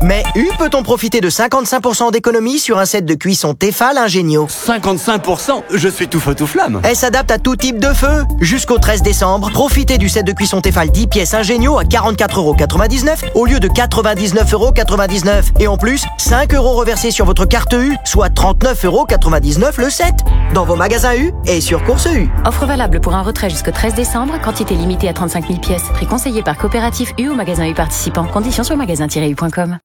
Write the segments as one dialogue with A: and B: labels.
A: Mais peut-on profiter de 55% d'économie sur un set de cuisson Tefal Ingenio?
B: 55%? Je suis tout feu tout flamme.
A: Elle s'adapte à tout type de feu. Jusqu'au 13 décembre, profitez du set de cuisson Tefal 10 pièces Ingenio à 44,99€ au lieu de 99,99€. Et en plus, 5 € reversés sur votre carte U, soit 39,99€ le set. Dans vos magasins U et sur Course U.
C: Offre valable pour un retrait jusqu'au 13 décembre, quantité limitée à 35 000 pièces. Prix conseillé par coopérative U ou magasin U participant. Conditions sur magasin-u.com.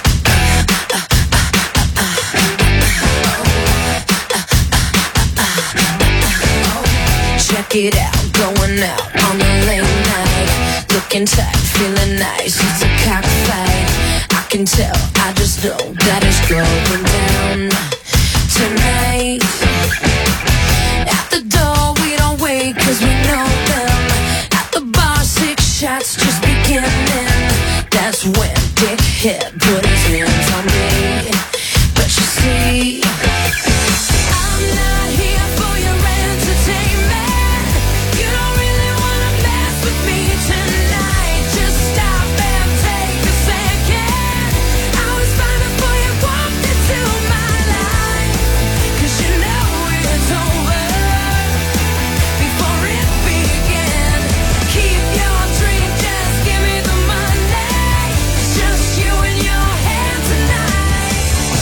D: Check it out, going out on a late night. Looking tight, feeling nice, it's a cockfight. I can tell, I just know that it's going down tonight. At the door, we don't wait, cause we know them. At the bar, 6 shots just beginning. That's when Dickhead put his hands on me. But you see, I'm not here for your entertainment. You don't really wanna mess with me tonight. Just stop and take a second. I was fine before you walked into my life. Cause you know it's over before it began. Keep your drink, just give me the money. It's just you and your hand tonight.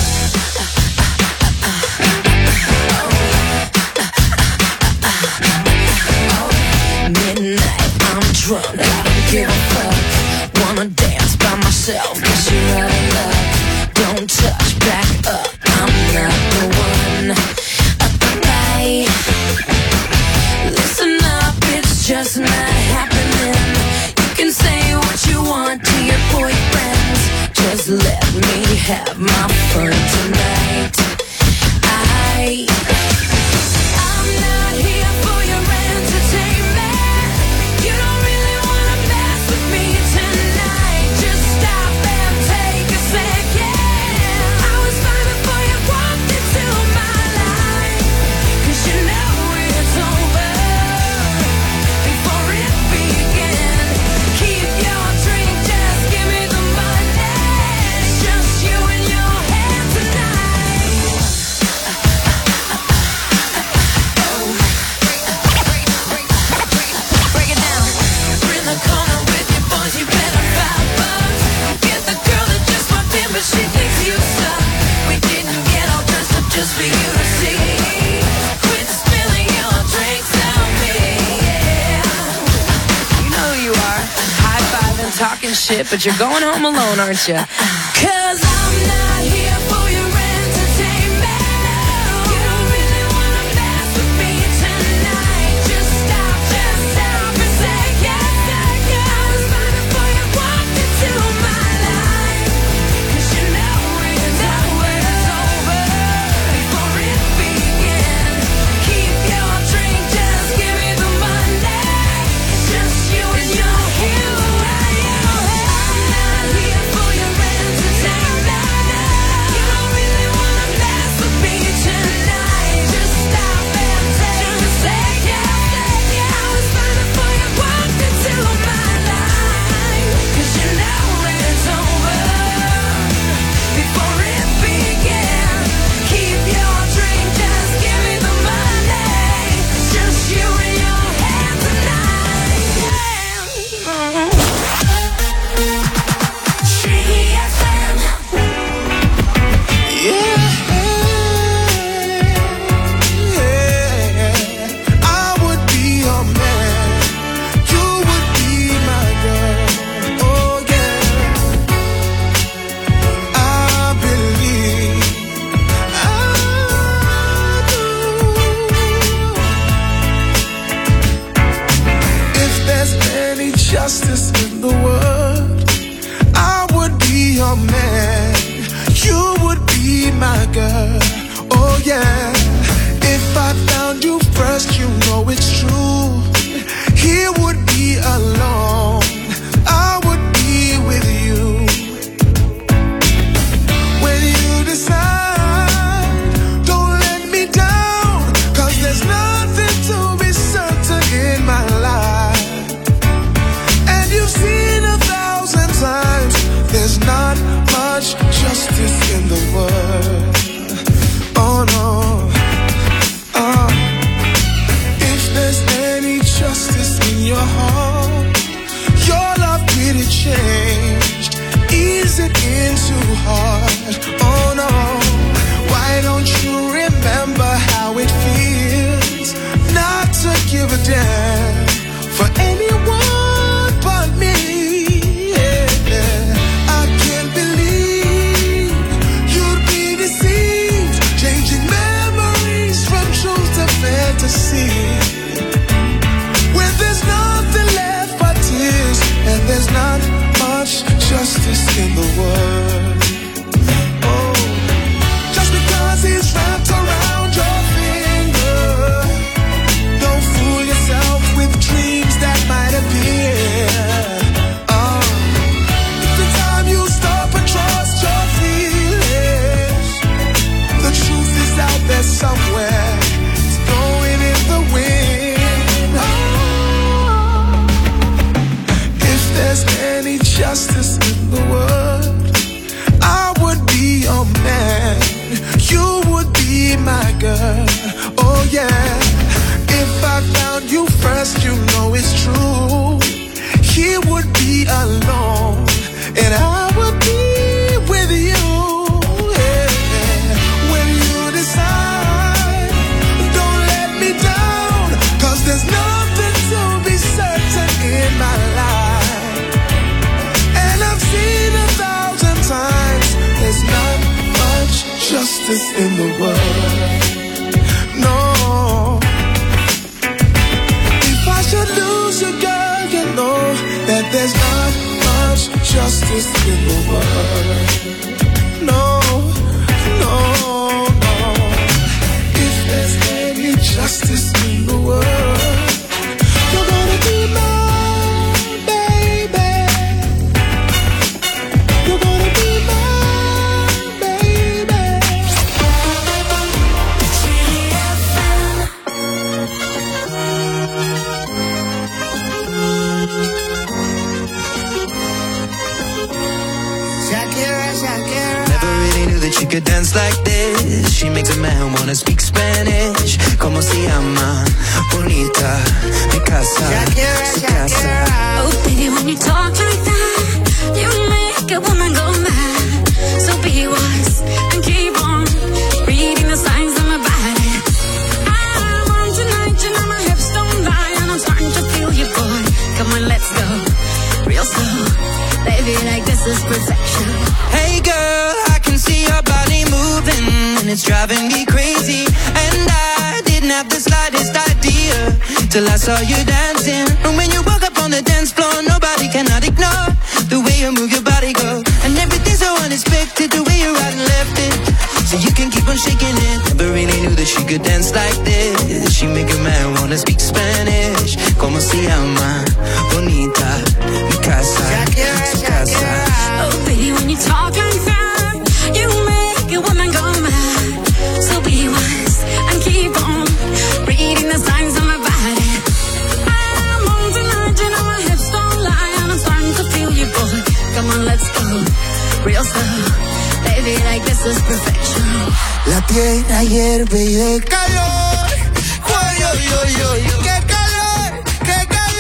D: Midnight, I'm drunk, I don't give a fuck. Wanna dance by myself, cause you're out of luck. Don't touch, back up, I'm not the one. Bye. Listen up, it's just not happening. You can say what you want to your boyfriends. Just let me have my fun tonight. I'm not here for your entertainment. You don't really wanna mess with me tonight. Just stop and take a second. I was fine before you walked into my life. Cause you know it's over before it began. Keep your drink, just give me the money. It's just you and your hand tonight. Break it down. We're in the corner with your boys, you better fight bucks. Get the girl that just walked in, but she thinks you suck. We didn't get all dressed up just for you to see. Quit spilling your drinks on me, yeah. You know who you are. High five and talking shit, but you're going home alone, aren't you? Cause I'm not here for your entertainment. You don't really wanna mess with me tonight. Just stop a second. I was fine before you walked into my life. Cause you know it's over before it began. Keep your drink, just give me the money. It's just you and your hand. I'm not here for your entertainment.
E: too hard. Oh no, why don't you remember how it feels not to give a damn for anyone but me? Yeah. I can't believe you'd be deceived, changing memories from truth to fantasy. When there's nothing left but tears, and there's not much justice in the world. Oh, just because he's wrapped around your finger, don't fool yourself with dreams that might appear. Oh, the time you stop and trust your feelings, the truth is out there somewhere, it's blowing in the wind. Oh, if there's any justice in the world, I would be your man, you would be my girl. Oh yeah, if I found you first, you know it's true. He would be alone, and I would be with you. Yeah. When you decide, don't let me down, 'cause there's nothing to be certain in my life. And I've seen 1,000 times, there's not much justice in the world. No. If I should lose you, girl, you know that there's not much justice in the world. No, no, no. If there's any justice in the world, you're gonna be mine, baby. You're gonna be mine, baby.
F: Shakira, Shakira. Never really knew that she could dance like this. She makes a man wanna speak Spanish. Como se llama? Bonita, mi casa,
G: Shakira,
F: su casa.
G: Oh baby, when you talk like that, you make a woman go mad. So be wise and keep on reading the signs of my body. I'm on tonight, you know my hips don't lie, and I'm starting to feel you, boy. Come on, let's go real slow, baby, like this is perfection.
F: Hey girl, I can see your body moving, and it's driving me crazy. And I didn't have the slightest idea till I saw you dancing. And when you walk up on the dance floor, nobody cannot ignore the way you move your body, girl. And everything's so unexpected, the way you right and left it, so you can keep on shaking it. Never really knew that she could dance like this. She make a man wanna speak Spanish. Como se llama? Bonita, mi casa, su casa.
G: Oh baby, when you talk like that, you make a woman go mad. So be wise and keep on reading the signs of my body. I'm on tonight, you know my hips don't lie, and I'm starting to feel you, boy. Come on, let's go real slow, baby, like this is perfection.
E: La tierra hierve y de calor. Uy, uy, uy, uy, qué calor, qué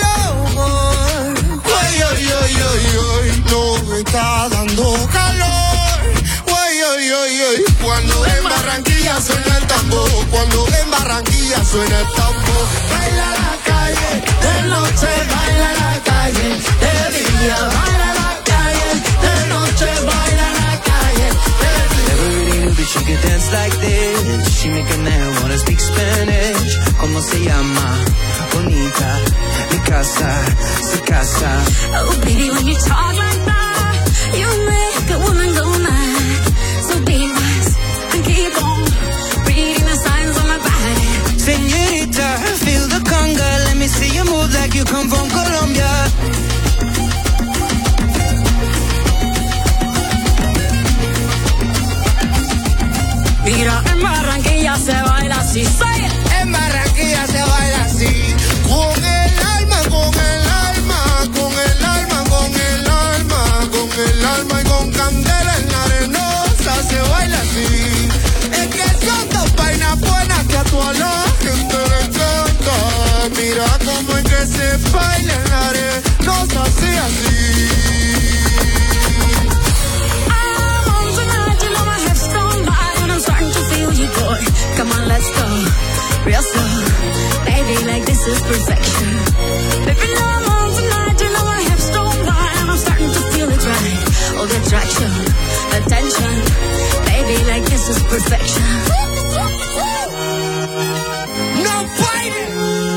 E: calor. Uy, uy, uy, uy, uy, no me está dando calor. Uy, uy, uy, uy, cuando en Barranquilla suena el tambor, cuando en Barranquilla suena el tambor. Baila la calle, de noche baila la calle, de día baila la calle, de noche baila la calle, de día.
F: Never really knew that she could dance like this. She make a man wanna speak Spanish. Como se llama? Bonita, mi casa, su casa.
G: Oh baby, when you talk like that, you make a woman go mad. So be wise and keep on reading the signs of my body.
F: Señorita, feel the conga. Let me see you move like you come from Colombia.
G: Mira, en Barranquilla se baila así.
E: En Barranquilla se baila así. Con el alma, con el alma, con el alma, con el alma, con el alma y con candela en la arenosa se baila así. Es que son dos vainas buenas que a toda la gente le encanta. Mira cómo es que se baila en la arenosa así, así.
G: perfection.
E: No fighting.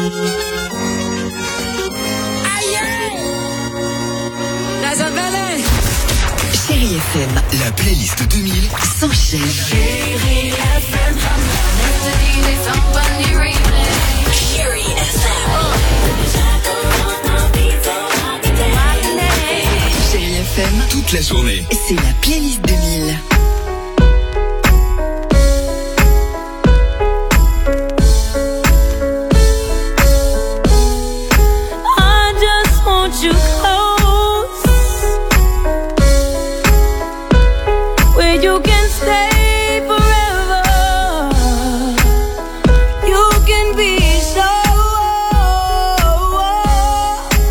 G: There's a valley.
H: Chérie FM, la playlist 2000 s'enchaîne.
G: Chérie FM. Chérie FM.
H: Chérie FM,
B: Toute la journée.
H: c'est la playlist 2000.
G: I just want you close, where you can stay forever. You can be sure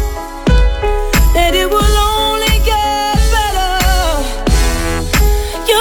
G: that it will only get better. You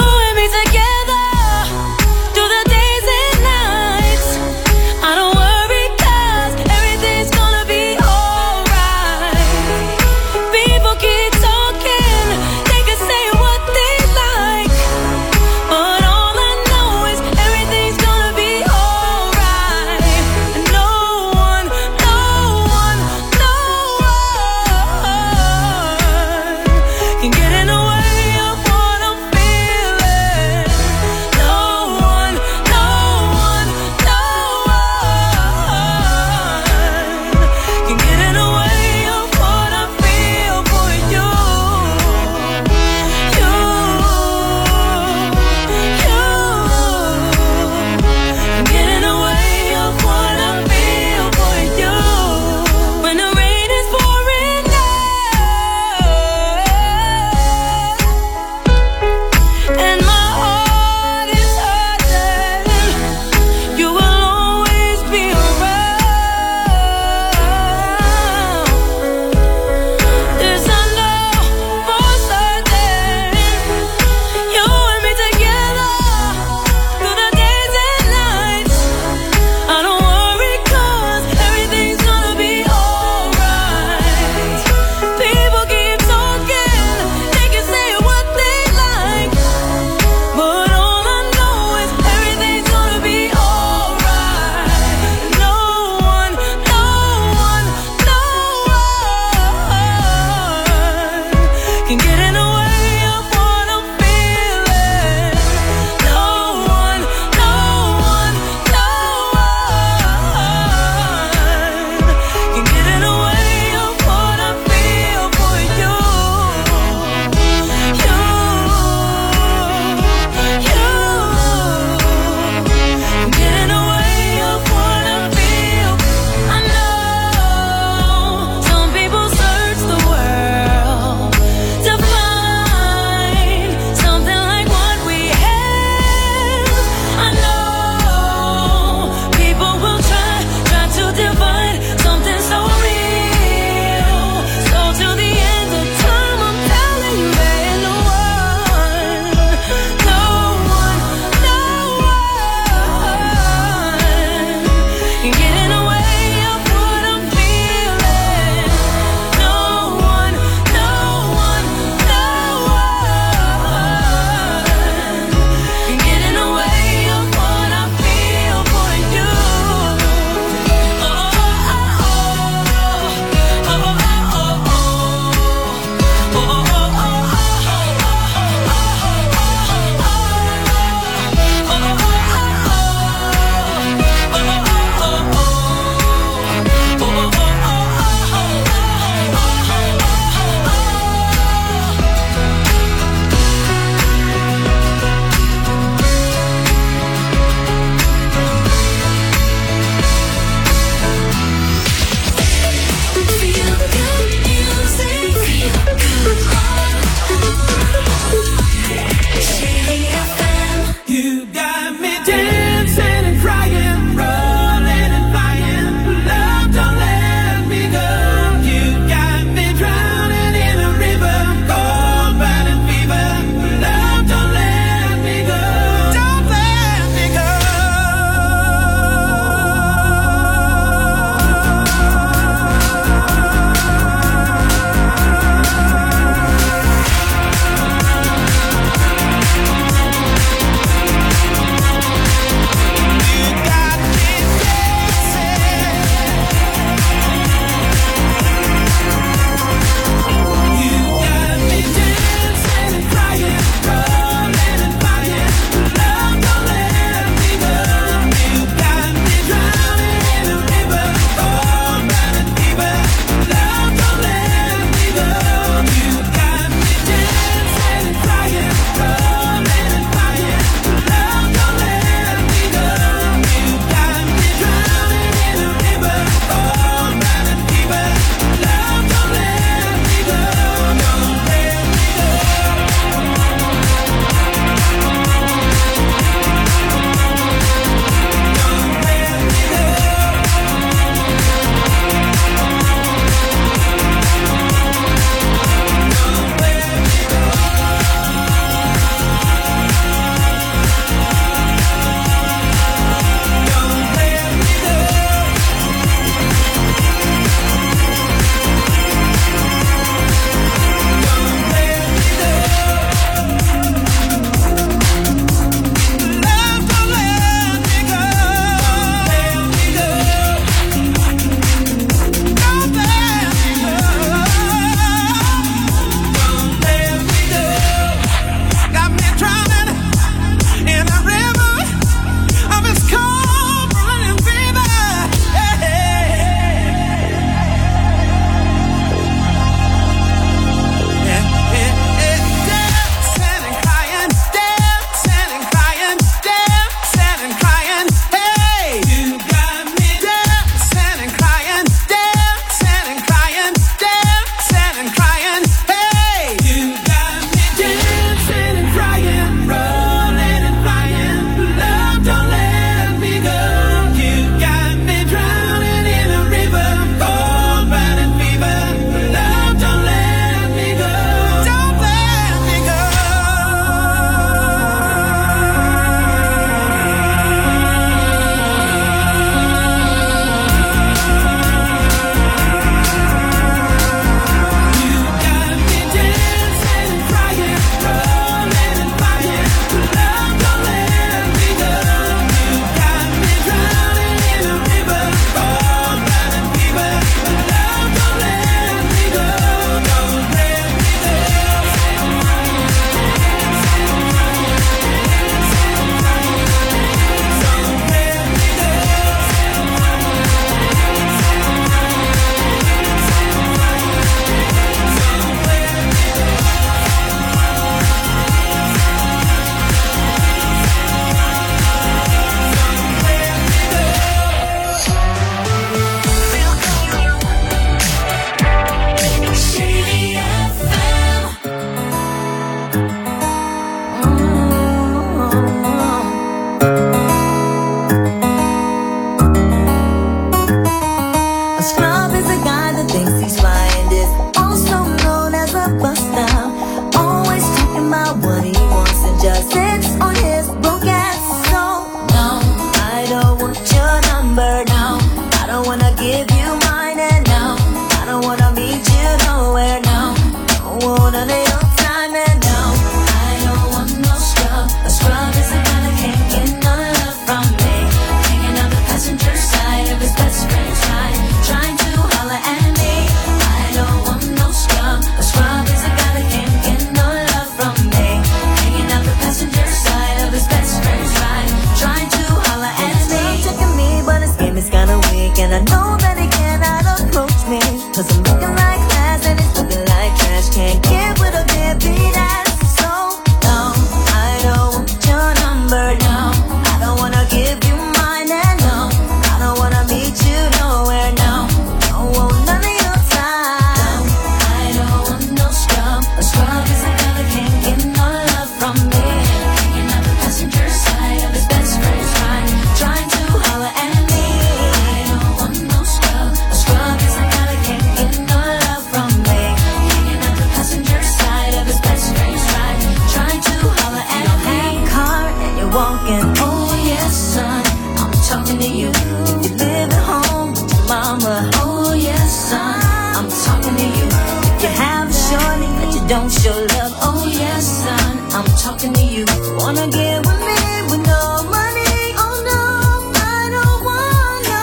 I: talking to you. Wanna get with me with no money? Oh no, I don't want no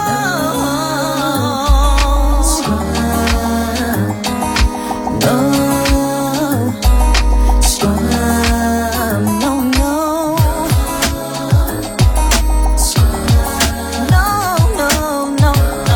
I: scrub. No scrub. No, no. Scrub. No, no, no, no.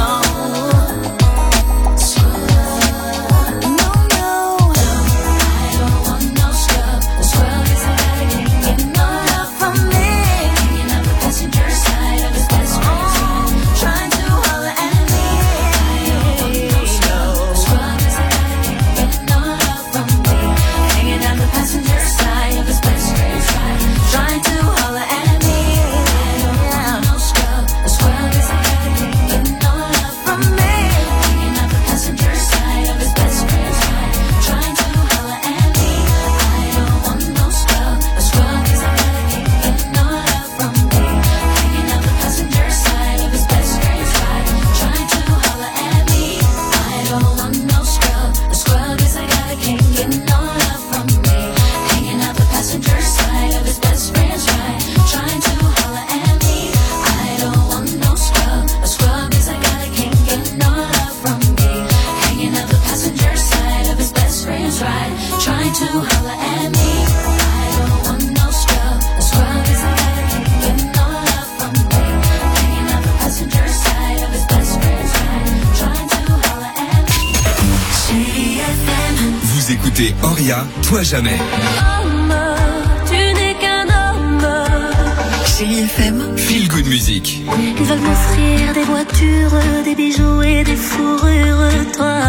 I: Scrub. No, no. I don't want no scrub. The scrub is a guy that can't get no love from me. Hanging out the passenger side of his best friend's ride, trying to holler at me. I don't want no scrub. The scrub is a guy that can't get no love from me. Hanging out the passenger side of his best friend's ride, trying to holler at me. I don't want no scrub. The scrub is a guy that can't get no love from me. Hanging out the passenger side of his best friend's ride, trying to holler at me. I don't want no scrub. The scrub is a guy that can't get no love from me. Hanging out the passenger side of his best friend's ride, trying to holler at me. I don't want no scrub. The scrub is a guy that can't get no love from me. Hanging out the passenger side of his best friend's ride, trying to holler at me. I don't want no scrub. A scrub is a guy that can't get no love from me. Hanging out the passenger side of his best friend's ride, trying to holler at me. I don't want no scrub. A scrub is a guy that can't get no love from me. Hanging out the passenger side of his best friend's ride, trying to holler at me. Chérie FM.
H: Vous écoutez Oria, toi jamais.
I: Homme, tu n'es qu'un homme.
H: Chérie FM, Feel Good Music.
I: Ils veulent m'offrir des voitures, des bijoux et des fourrures. Toi,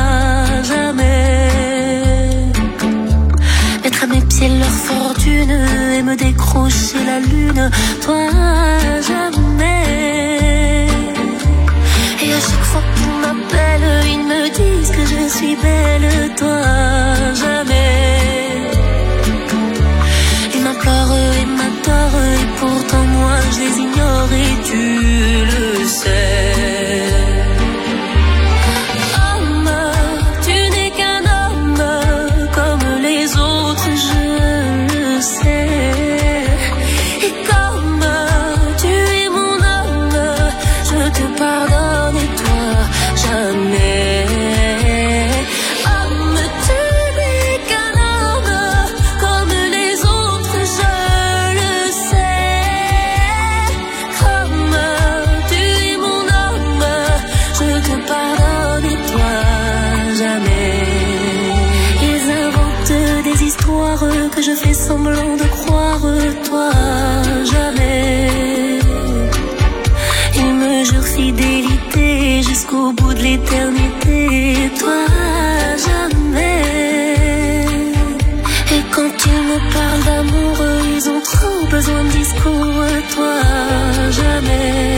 I: jamais. Mettre à mes pieds leur fortune et me décrocher la lune. Toi, jamais. Et à chaque fois qu'ils m'appellent, ils me disent que je suis belle. Toi, jamais. Ils m'implorent et m'adorent et pourtant moi je les ignore et tu le sais. Homme, tu n'es qu'un homme comme les autres, je le sais. Et comme tu es mon homme, je te pardonne et toi jamais. Homme, tu n'es qu'un homme comme les autres, je le sais. Comme tu es mon homme, je te pardonne et toi jamais. Ils inventent des histoires que je fais semblant de croire, toi jamais. Ils me jurent fidélité jusqu'au bout de l'éternité, toi jamais. Et quand ils me parlent d'amour, ils ont trop besoin de discours, toi jamais.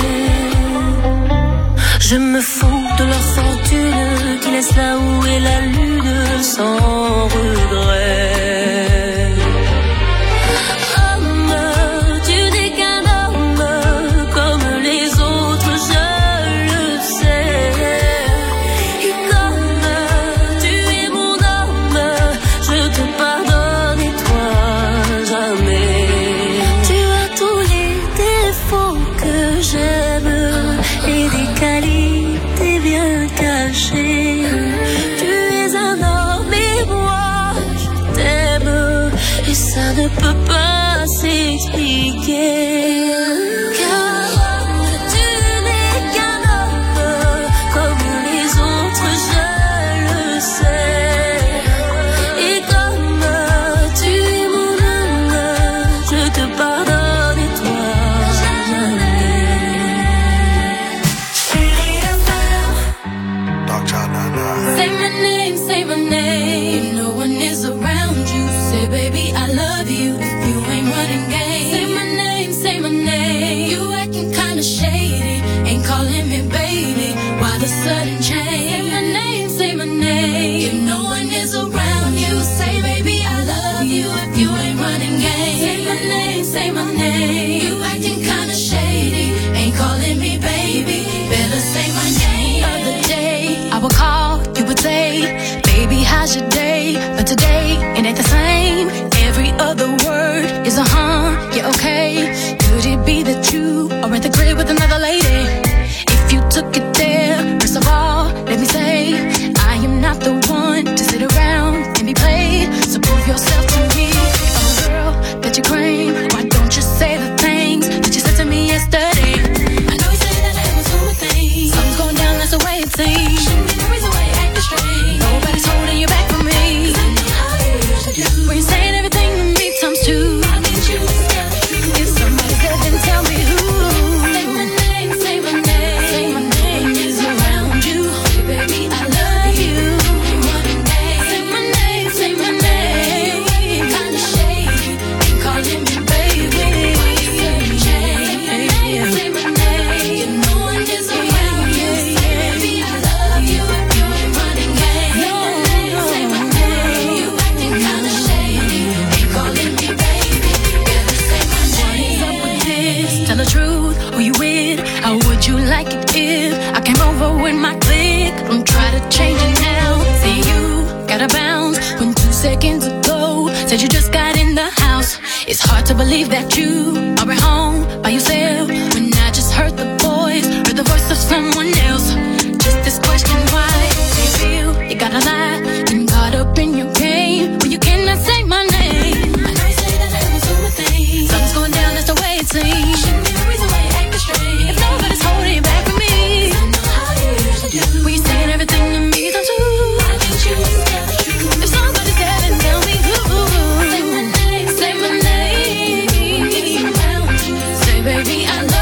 I: Je me fous de leur fortune qui laisse là où est la lune sans regret. Homme, tu n'es qu'un homme comme les autres, je le sais. Et comme tu es mon homme, je te pardonne et toi jamais. Tu as tous les défauts que j'aime et des qualités bien cachées. Tu es un homme et moi je t'aime et ça ne peut pas s'expliquer. Car tu n'es qu'un homme comme les autres, je le sais. Et comme tu es mon homme, je te pardonne et toi jamais. Chérie FM. Say my name, say my name. No one is around you. Say baby I love you. If you ain't running game. Say my name, say my name. You acting kinda shady, ain't calling me baby. Why the sudden change? Say my name, say my name. If no one is around you, say baby I love you. If you ain't running game. Say my name, say my name. You acting kinda shady, ain't calling me baby. Better say my name. Other day I would call, you would say, baby how's your day? But today it ain't the same. Every other word
G: So yeah, okay. Could it be that you are at the crib with another lady? If you took it there, first of all, let me say I am not the one to sit around and be played. So prove yourself to me. If I'm a girl that you claim, why don't you say the things that you said to me yesterday? I know you say that I was doing things. Something's going down, that's the way it seems. Shouldn't be the reason why you're acting strange. Nobody's holding you back from me. 'Cause I know how you usually do. When you're saying everything to me times two. Why can't you just tell the truth? If somebody's dead, then tell me who. Say my name, say my name. Say my name is around you. Hey, baby, I love you. Say my name, say my name. Kinda shady, ain't calling me baby. Say my name, say my name. You know one is around you. Say, baby, I love you. You ain't running game. Say my name, you acting kinda shady, ain't calling me baby. Gotta say my name. What's up with this? Tell the truth, who you with? How would you like it if I came over with my clique? Don't try to change it now. See, you gotta bounce when 2 seconds ago said you just got in the house. It's hard to believe that you are at home by yourself when I just heard the voice of someone else. Just this question, why do you feel you gotta lie and caught up in your game when you cannot say my name? I know you say that I was doing things. Something's going down, that's the way it seems. Shouldn't be the reason why you're acting strange. If nobody's holding you back from me, 'cause I know how you usually do. When you're saying everything to me times two. Why can't you just tell the truth? If somebody's dead, then tell me who. Say my name, say my name. Say, baby, I love you.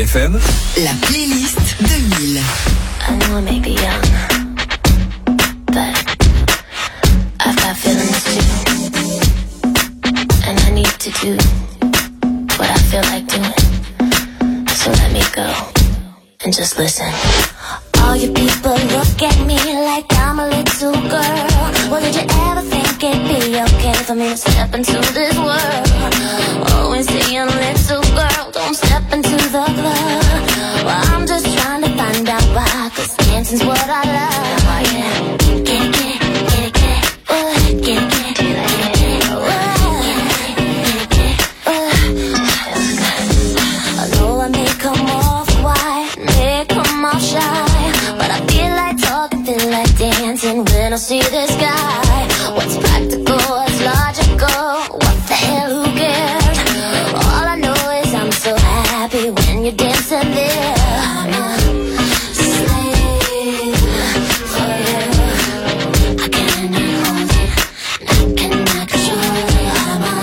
H: FM,
J: la playlist 2000.
I: I know I may be young, but I've got feelings too. And I need to do what I feel like doing. So let me go and just listen. All you people look at me like I'm a little girl. Well, did you ever think it'd be okay for me to step into this world? Always saying, little girl, don't step into the club. Well, I'm just trying to find out why, 'cause dancing's what I love. Oh, yeah. Get it, get it, get it, get it. Get it, get it, get it, get it. I know I may come off white, may come off shy, but I feel like talking, feel like dancing when I see this guy. What's practical, what's logical, what the hell, who cares? All I know is I'm so happy when you're dancing there. I'm a slave for you. I cannot hold it, I cannot control it. I'm a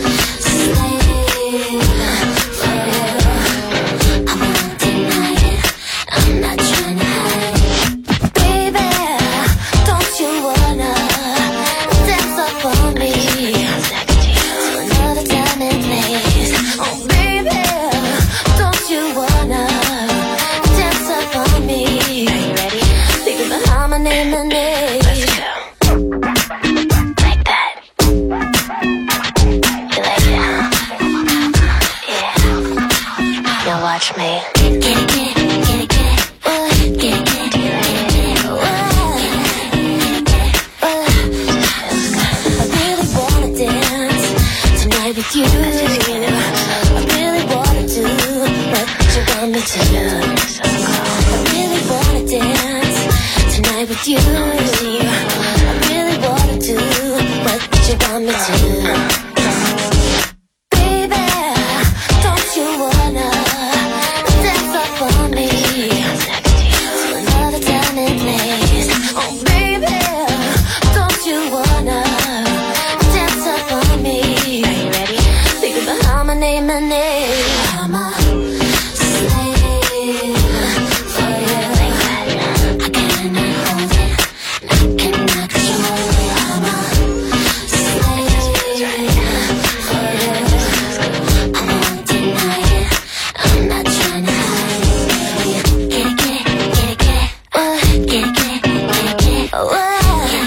I: slave for you. I won't deny it, I'm not trying to hide it. Baby, don't you wanna dance up on me to another time and place? Oh baby, don't you wanna dance up on me? Are you ready? Thinking behind my name and name. Let's go. Like that. You like it, huh? Yeah. Now watch me. Get it, get it, get it, get it. Get it, get it, get it. I really wanna dance tonight with you. I really wanna do what you want me to do. I really wanna dance tonight with you. I really wanna do what you want me to do. Baby, don't you wanna dance up on me to another time and place? Oh baby, don't you wanna dance up on me? Are you ready? Thinking behind my name and name. I'm a slave for you. I cannot hold it, I cannot control it. I'm a slave for you. I won't deny it, I'm not trying to hide it. Get it, get it, get it, get it. Get it, get it, get it, get it.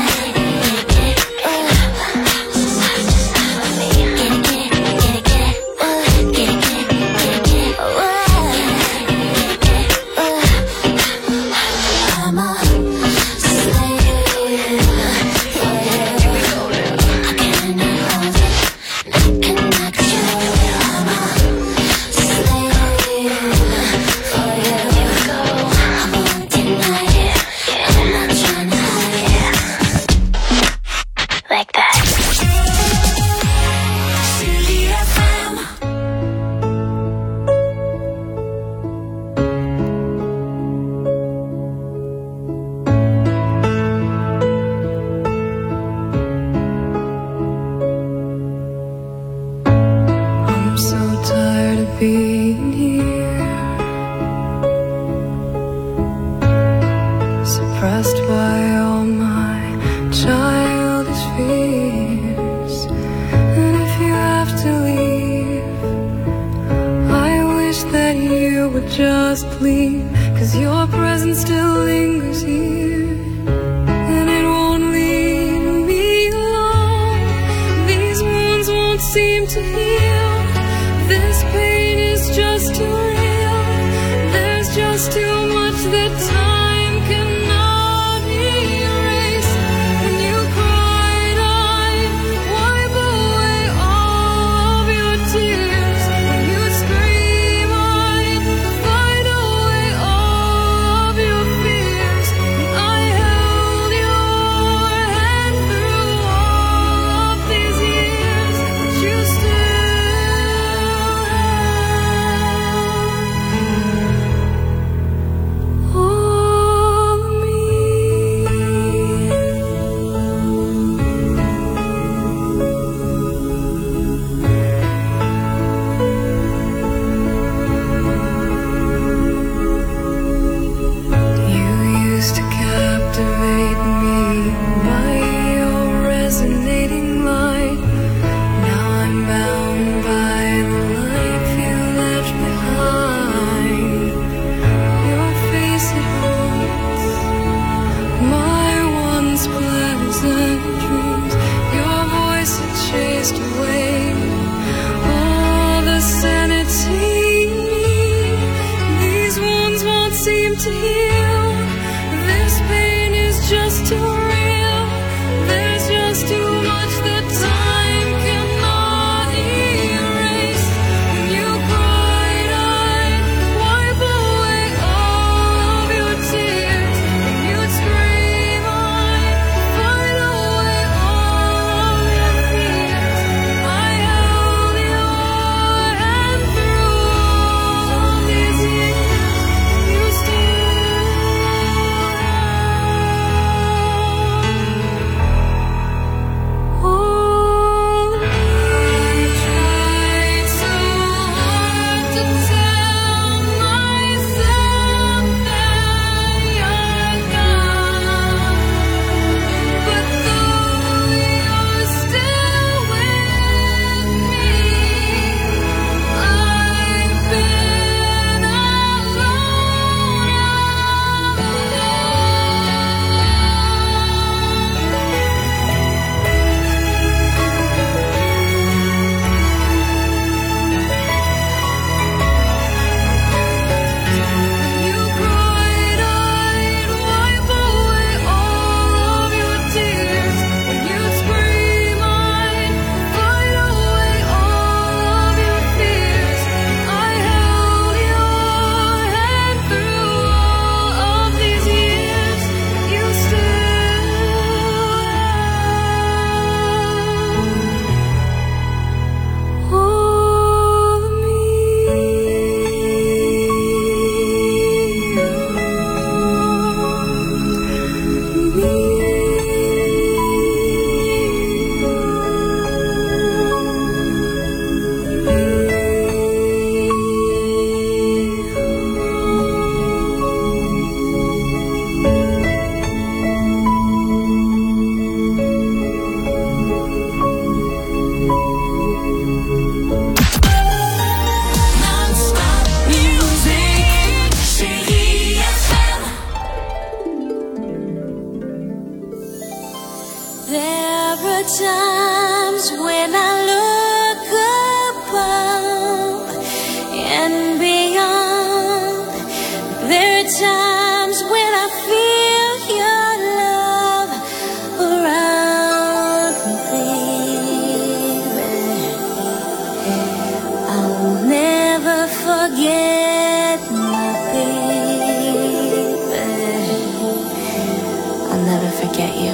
I: Like that.
K: I'm so tired of being here, suppressed by all my childish fears. And if you have to leave, I wish that you would just leave, 'cause your presence still lingers here, and it won't leave me alone. These wounds won't seem to heal. This pain is just too real. There's just too much that time cannot erase. When you cried, I'd wipe away all of your tears. When you scream, I'd fight away all of your fears. And
I: There are times when I look above and beyond. There are times when I feel your love around me, baby. I'll never forget my baby. I'll never forget you.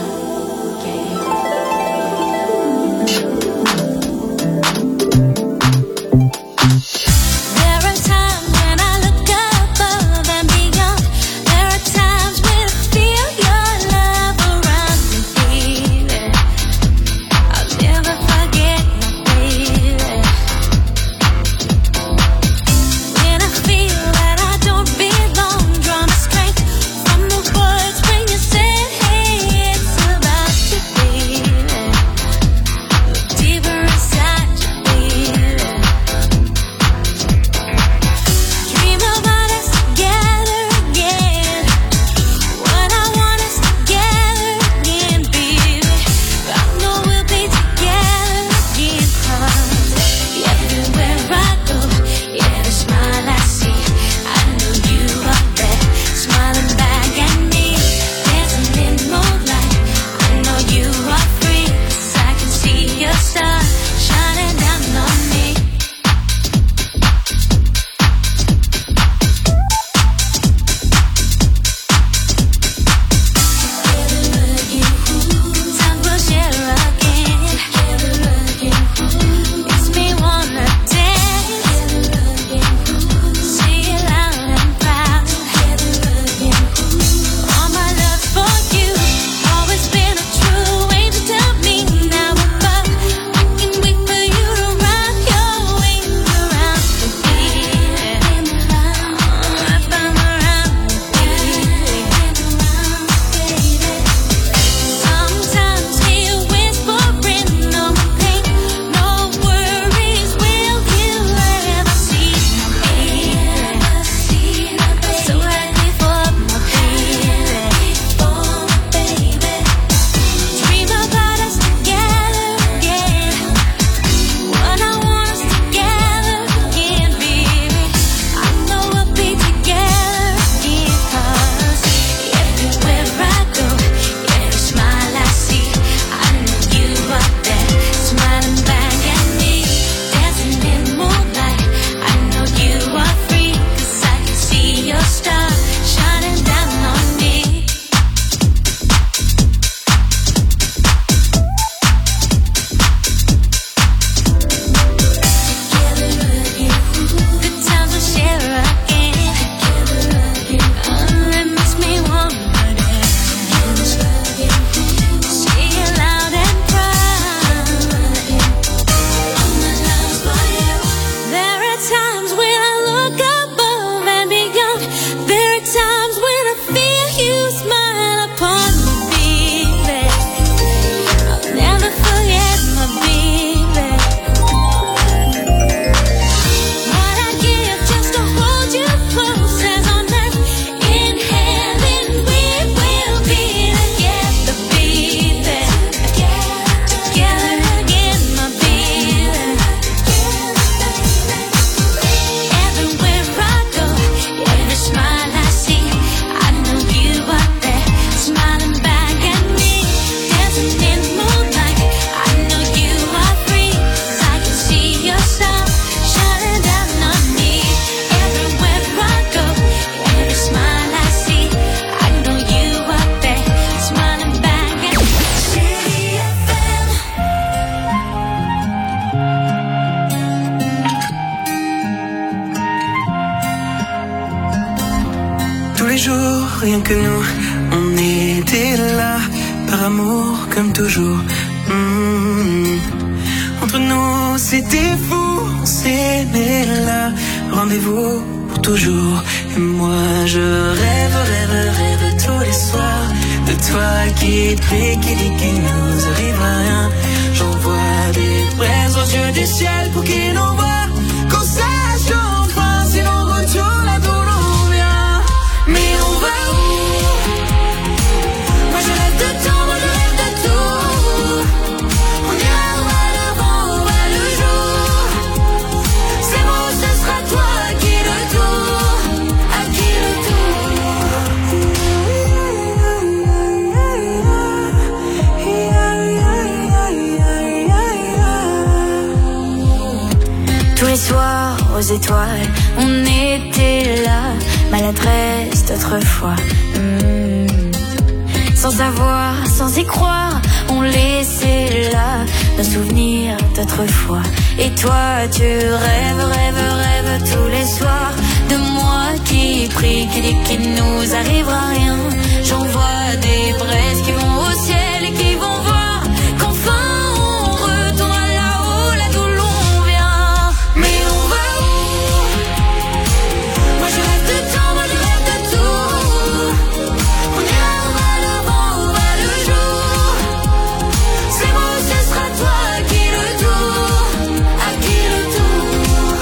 F: les jours, rien que nous, on était là, par amour comme toujours. Entre nous, c'était fou, on s'aimait là, rendez-vous pour toujours. Et moi, je rêve tous les soirs de toi qui prie, qui dit qu'il nous arrivera rien. J'envoie des braises aux yeux du ciel pour qu'il nous voit, qu'on sache enfin si l'on retourne là d'où l'on vient. Mais on va où? Moi je rêve de temps, moi je rêve de tout.
I: étoiles. On était là, maladresse d'autrefois. Sans savoir, sans y croire, on laissait là nos souvenirs d'autrefois. Et toi tu rêves, rêves, rêves tous les soirs de moi qui prie, qui dit qu'il nous arrivera rien. J'en vois des braises qui vont au ciel et qui vont voir qu'enfin on retourne là-haut, là d'où l'on vient. Mais on va où? Moi je rêve de temps, moi je rêve de tout. On ira où va le vent, où va le jour. C'est moi ou ce sera toi qui le tour, à qui le tour.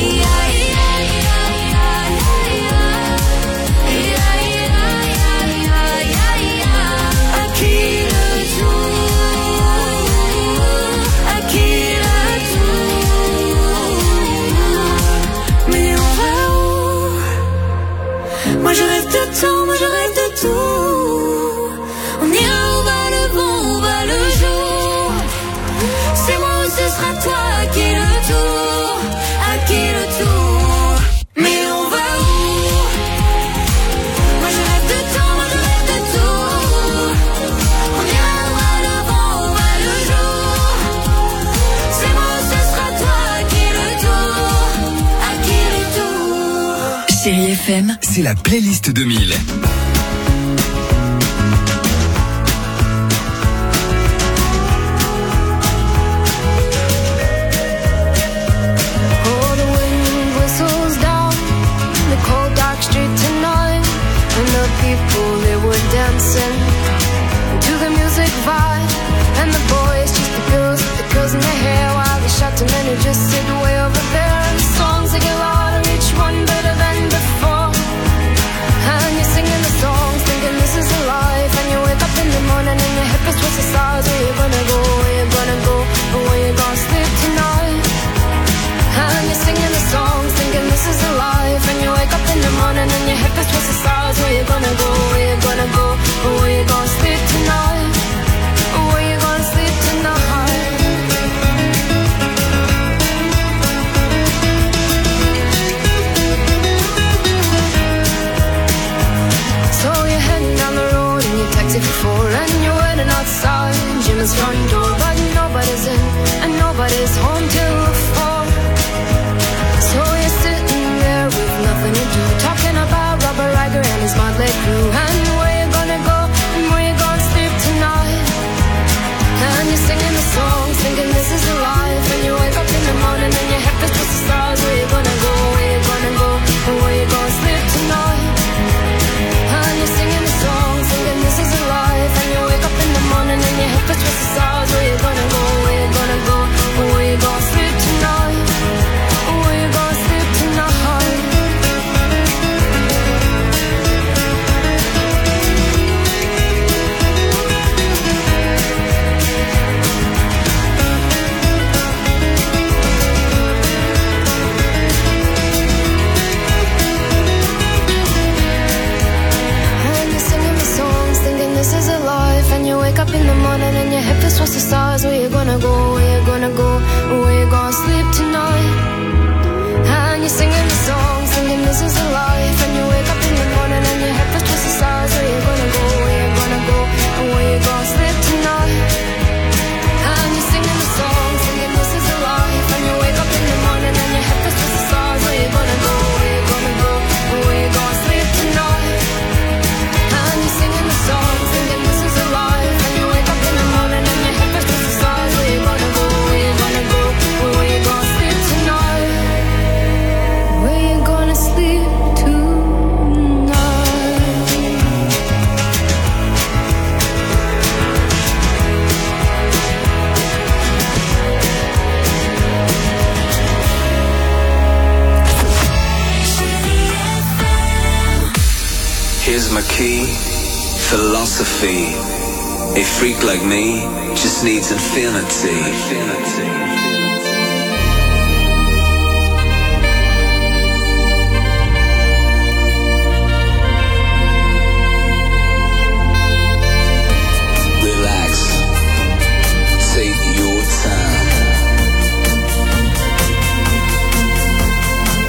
I: Moi je rêve de temps, moi je rêve de tout. On ira où va le vent, où va le jour. C'est moi ou ce sera toi qui le tour, à qui le tour. Mais on va où? Moi je rêve de temps, moi je rêve de tout. On ira où va le vent, où va le jour. C'est moi ou ce sera toi qui le tour, à qui le tour.
H: Chérie FM, c'est la playlist 2000.
K: Oh, the wind whistles down the cold dark street tonight, and the people they were dancing to the music vibe, and the boys just the girls in their hair while they shout, and then they just sit way over there. And the songs they get louder, each one better than before. And you're singing the songs, thinking this is a life, and you wake up in the morning and your hip is twisted sides. Where you gonna go? Where you gonna go? Or where you gonna sleep tonight? And you're singing the songs, thinking this is a life, and you wake up in the morning and your hip is twisted sides. Where you gonna go? Where you gonna go? Or where you gonna sleep tonight? Or where you gonna sleep tonight? So you're heading down the road in your taxi for four, and you're waiting outside Jim's front door, but nobody's in and nobody's home till 4. So you're sitting there with nothing to do, talking about Robert Riger and his motley crew, and where you gonna go and where you gonna sleep tonight. And you're singing the songs, thinking this is a life, and you wake up in the morning and your head is just the stars. Where you gonna go? Where you gonna go? And where you gonna sleep tonight? And you're singing the songs, thinking this is a life, and you wake up in the morning and your hip is twisted the stars. Where you gonna go? Where you gonna go? And where you gonna sleep tonight? And where you gonna sleep tonight? And you're singing the songs, thinking this is a life, and you wake up in the morning and your hip is twisted the stars. Where you gonna go? Where you gonna go? Where you gonna sleep tonight? And you're singing the songs, thinking this is a life, and you wake up in the morning and your hip is twisted the stars. Where you gonna go? Where you gonna go? And where you gonna sleep tonight? And you're singing the songs, thinking this is a life, and you wake up in the morning and your hip is twisted the stars. Where you gonna go? Where you gonna go? And where you gonna sleep tonight? And you're singing the songs, thinking this is a life, and you wake up in the morning and your hip is twisted the stars. Where you gonna go? Where you gonna go? Where you gonna sleep tonight? Where you gonna sleep tonight?
L: Here's my key, philosophy. A freak like me just needs infinity. Relax, take your time.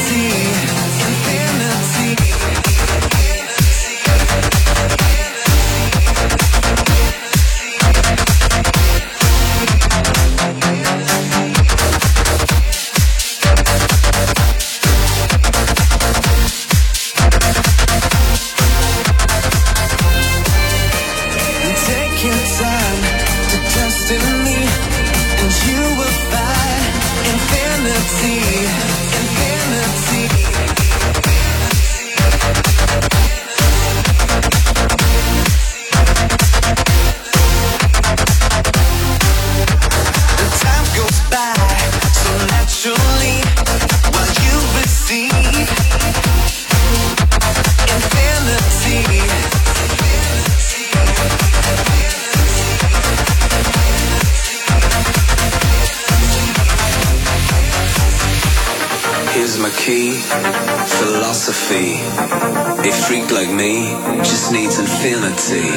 L: Here's my key, philosophy. A freak like me just needs infinity.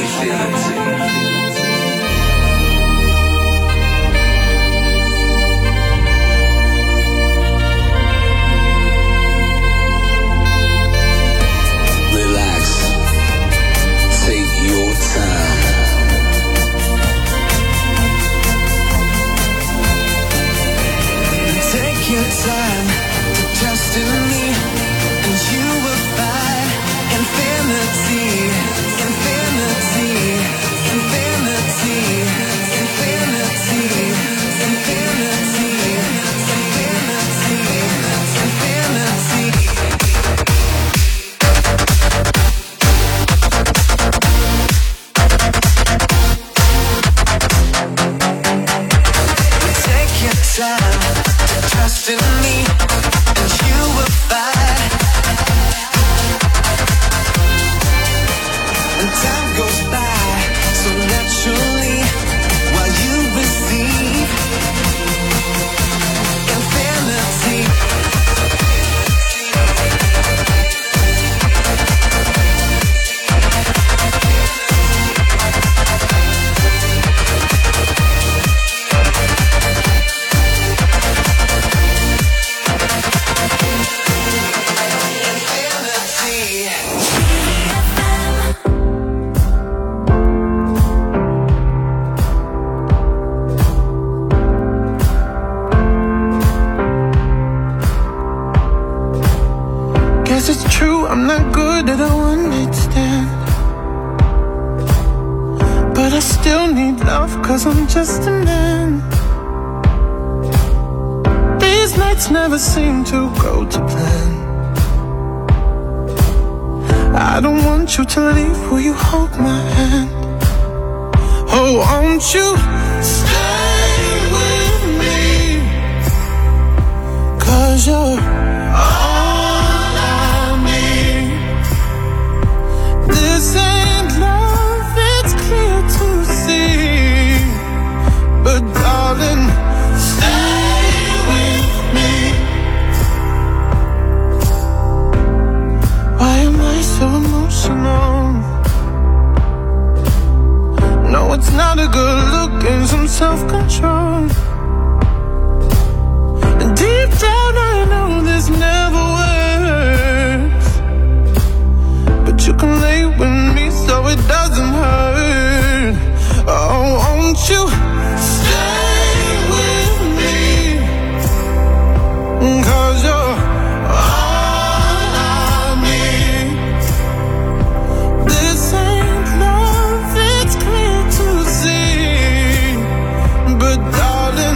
L: Relax, take your time.
F: Take your time to trust in me, and you will find infinity, infinity, infinity, infinity, infinity, infinity, infinity. Take your time to trust in me, and you will find. And time goes by so naturally while you receive infinity.
E: Guess it's true, I'm not good at a one-night stand, but I still need love, cause I'm just a man. These nights never seem to go to plan. I don't want you to leave, will you hold my hand? Oh, won't you stay with me, cause you're all I need. This ain't love, it's clear to see, but darling, stay with me. Why am I so emotional? No, it's not a good look and some self-control. Deep down I know this never works, but you can lay with me so it doesn't hurt. Oh, won't you stay with me, cause you're all I need. This ain't love, it's clear to see, but darling,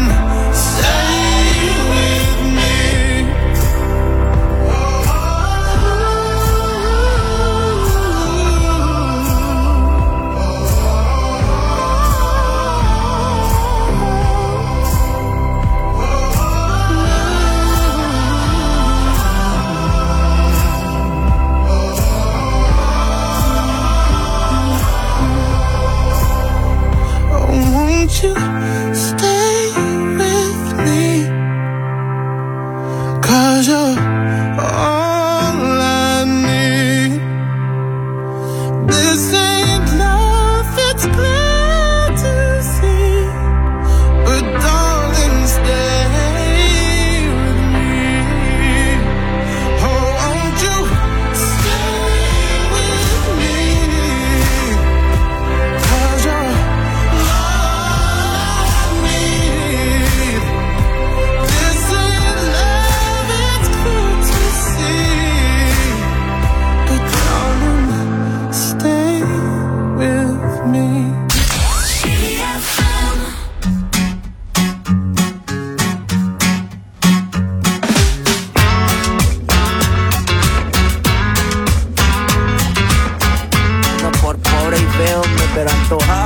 M: antojado.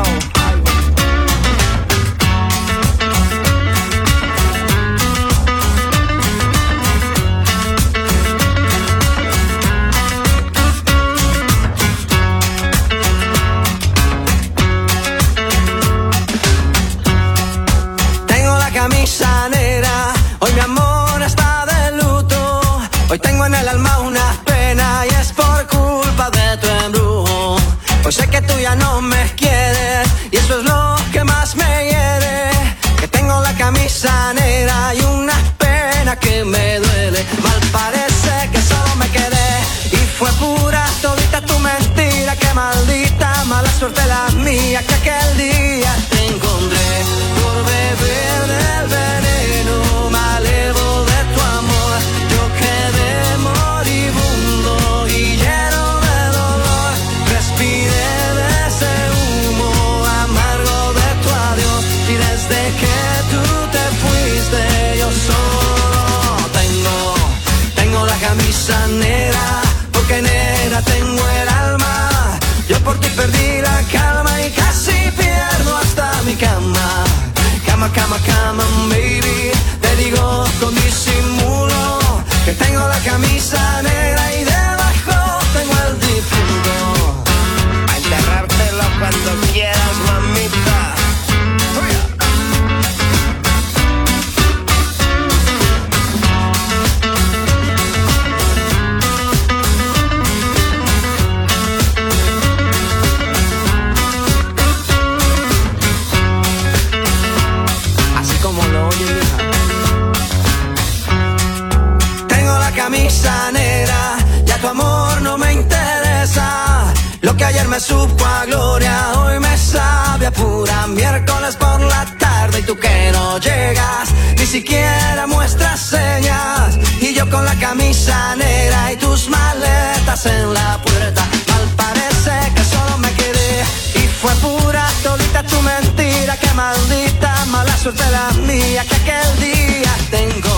F: Tengo la camisa negra, hoy mi amor está de luto. Hoy tengo en el alma una pena y es por culpa de tu embrujo. Hoy sé que tú ya no me quieres y eso es lo que más me hiere. Que tengo la camisa negra y una pena que me duele. Mal parece que solo me quedé y fue pura todita tu mentira. Que maldita mala suerte la mía que aquel día te encontré por beber del veneno malevo de tu amor. Yo quedé moribundo y lleno de dolor. Respiré de ese humo amargo de tu adiós y desde que tú te fuiste yo solo tengo la camisa negra, porque negra tengo el alma. Yo por ti perdí la calma y casi pierdo hasta mi cama. Cama, cama, cama, baby. Te digo con disimulo que tengo la camisa negra y debajo tengo el difunto.
M: A enterrártelo cuando quieras, mamita.
F: Camisa negra, ya tu amor no me interesa. Lo que ayer me supo a gloria, hoy me sabe a pura miércoles por la tarde. Y tú que no llegas, ni siquiera muestras señas. Y yo con la camisa negra y tus maletas en la puerta. Mal parece que solo me quedé y fue pura todita tu mentira. Que maldita mala suerte la mía que aquel día tengo.